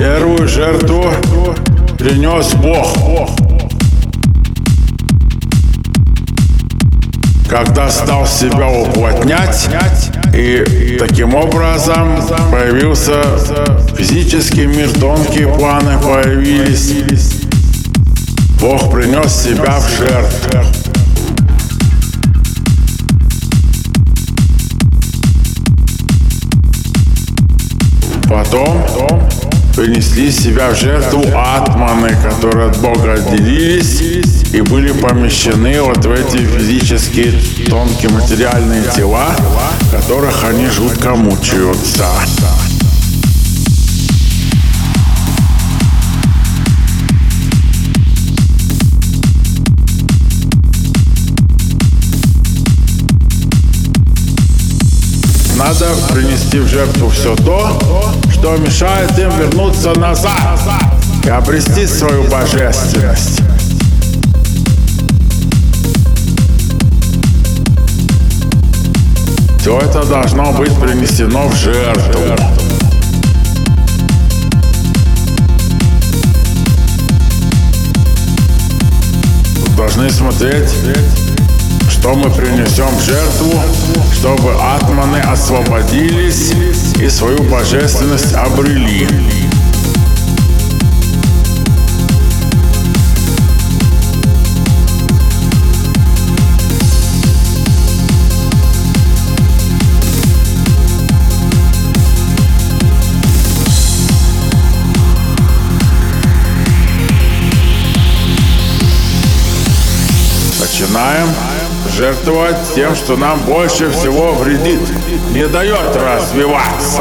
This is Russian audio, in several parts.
Первую жертву принес Бог, когда стал себя уплотнять, и таким образом появился физический мир, тонкие планы появились. Бог принес себя в жертву. Потом принесли себя в жертву атманы, которые от Бога отделились и были помещены вот в эти физические тонкие материальные тела, в которых они жутко мучаются. Надо принести в жертву все то, что мешает им вернуться назад и обрести свою божественность. Все это должно быть принесено в жертву. Должны смотреть, что мы принесем в жертву, чтобы атманы освободились и свою божественность обрели. Начинаем жертвовать тем, что нам больше всего вредит, не дает развиваться.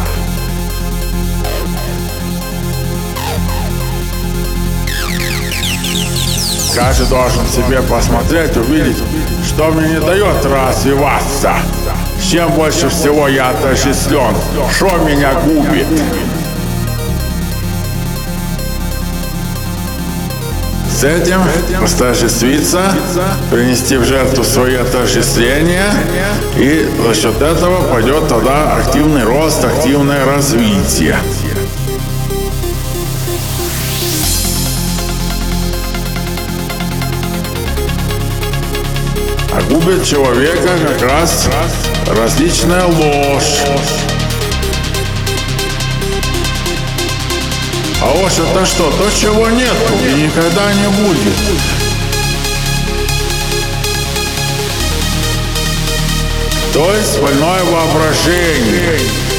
Каждый должен себе посмотреть, увидеть, что мне не дает развиваться, с чем больше всего я отождествлен, что меня губит. С этим отождествиться, принести в жертву свои отождествления, и за счет этого пойдет тогда активный рост, активное развитие. А губит человека как раз различная ложь. А ложь это что? То, чего нету и никогда не будет. То есть больное воображение.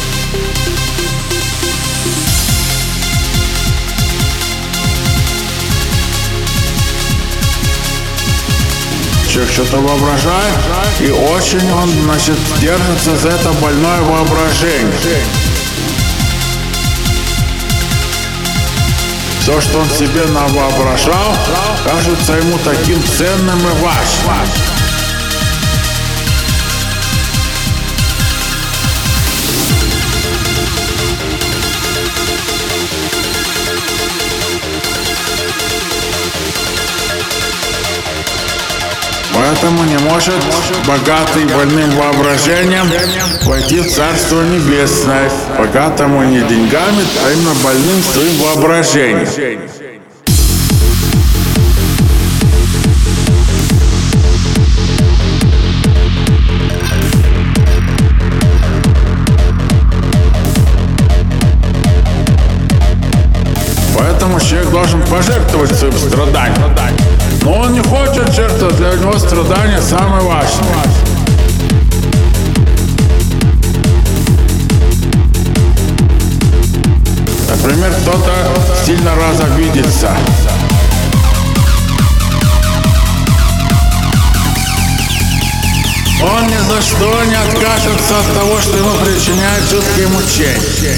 Человек что-то воображает, и очень он, держится за это больное воображение. То, что он себе навоображал, кажется ему таким ценным и важным. Поэтому не может богатый больным воображением войти в Царство Небесное, богатому не деньгами, а именно больным своим воображением. Поэтому человек должен пожертвовать своим страданием. Но он не хочет жертвовать, для него страдания самое важное. Например, кто-то сильно разобидится. Он ни за что не откажется от того, что ему причиняет жуткие мучения.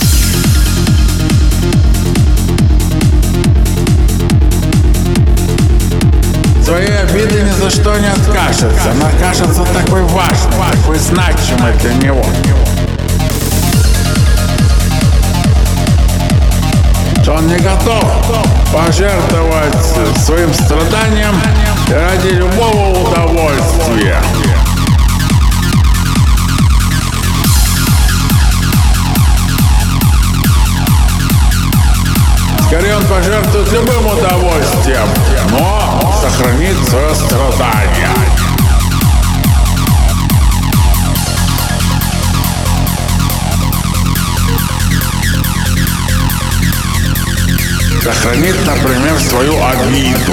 Своей обиды ни за что не откажется. Она кажется такой важной, такой значимой для него. Что он не готов пожертвовать своим страданием ради любого удовольствия. Скорее он пожертвует любым удовольствием, но сохранит свое страдание. Сохранит, например, свою обиду.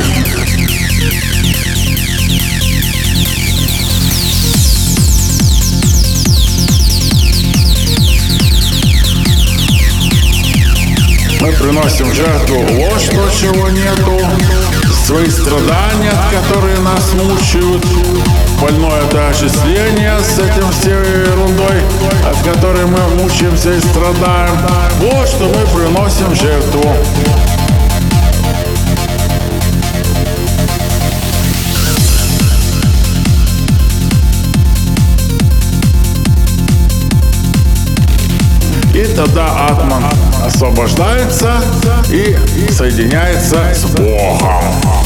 Мы приносим в жертву ложь, то, чего нету, свои страдания, которые нас мучают, больное отождествление с этим всей ерундой, от которой мы мучаемся и страдаем. Вот что мы приносим в жертву. И тогда атман освобождается и соединяется с Богом.